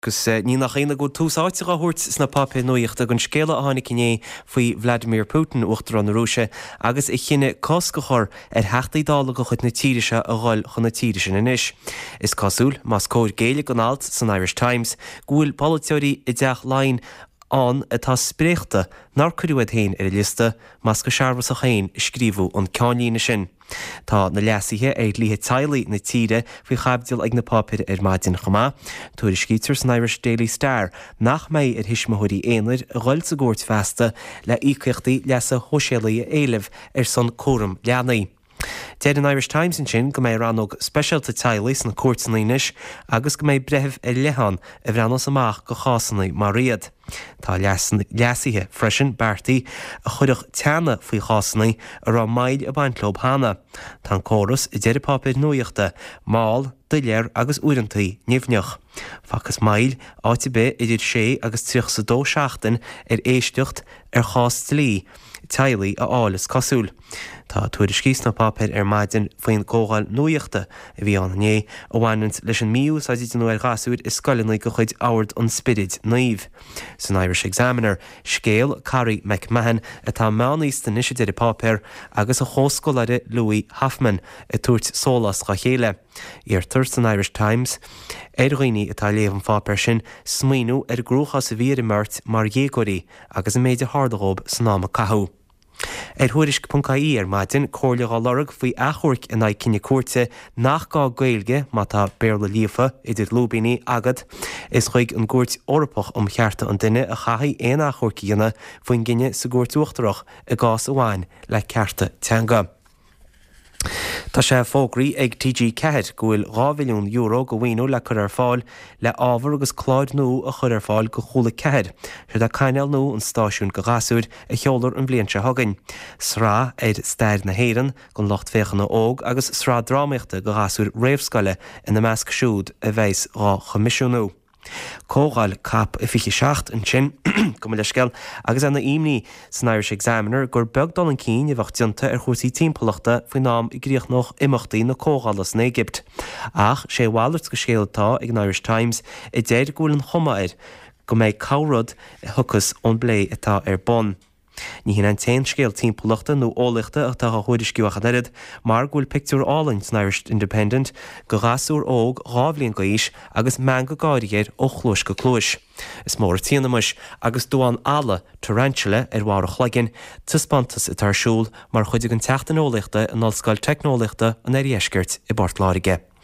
Gus ní nach chéine go túsáite a thuirt sna papé nuocht a gon scéile a tháinig cinné faoi Vladimir Putin uachtar an Rúise agus I chinine cos go chur heachtaí dála go chud na tíiriise a gháil chun na tíiriise inis. Is cosúil más cóir Gaeilge an alt san Irish Times gúil politeoirí I deach láin an atá spréachta nar cuiúid hain ar a lista más go searbhas a chéin scríbú an ceáníine sin. Tá na leasithe líthe tailaí na tíre faoi chabdial ag na pápir ar maidin chomá, tuair scítear san Irish Daily Star nach méid ar hisismathirí éanair a ghoil sa gúirt festa le ícreachtaí leasa hóisialaí éileh ar san córam leanaí. Dead an Irish Times in sin go méid rannog specialta tailaí na cuairtanaínis agus go méid brethh lehan a bhreanos amach go chásannaí mar riad. Tá leasithe freisin Bertaí a chuideach teanna faoi chásannaí a rá maid a baintlób hána. Tá córas I deireadh pápéir nuochta, máil, duléir agus uaireantaí nimhneach. Fachas mail áite be idir 6 agus 32 seachtain ar éisteacht ar chás tlí, tailaí a álas cosúil. Tá tuair scís na pápéir ar maidin faoin cógáil nuochta a bhí an né a bhhainint leis an míú sa dí nuair gasúid is scoilinaí go chuid áhard an spirid naomh. San Irish Examiner, scéal Carrie McMahon atá meánaíos den isise deireadh pápéir agus a chóscoláire Louis Hoffman a tuairt sólas ga chéile. Íartar san Irish Times, roioine atá léamh fápéir sin smaoinú ar grúchas a bhíar imirt mar dhéagóirí agus a méidir hardagóib san náma cathú. Thuairisc.caí ar maidin cóirleá lorug faoi achúirc in aghaidh cinne cuairte nach gá Gaeilge má tá béarla líofa idir lúbíní agad is chuig an gúirt orpach chearta an duine a chathaí éon achúirc dhéanana faoin gcinne sa gúirt uachtarach a gás amháin le cearta teanga. Tá sé fógraí ag TG Cead gohfuil €2 milliún go bhhainú le chur ar fáil le ábhar agus cláid nó a chur ar fáil go chula Cead, chuir a caiineal nó an stáisiún go gasúid a cheolar an bblianta thugainn. Srá stair na héireann gon locht féchanna óg agus srá drámaíochta go gasúid réamhscoile in na measc siúd a bheits rá chomisisiúnú. Cógáil cap I fiche seacht an sin go le sceil agus anna imní san Irish Examiner gur beagdal an cín I bhacht dionta ar chuirsaí timpplaachta faoi nám I gcríoch nach imachtaí na cógálas na Éigipt. Ach sé bhhailart go scéaltá ag an Irish Times I déir gúil an chomair go méid cabhrad thuchas ón blé atá ar bon. Ní hín an tein scéal timpplaachta nó ólaachta atá a chuidirsciúach an irid mar gúil pictiúr álainn san Irish Independent go gasúr óg rábhlíonn gaois agus mean go gáirigéir ó chlúis go chlúis. Is mór tíanamuis agus dúán ala tarantula ar bhar a chhlaigin tuspantas I tarsúl mar chuidig an teachtain ólaachta an ollscoil technólaachta an éiríisceart I Bort Láirige.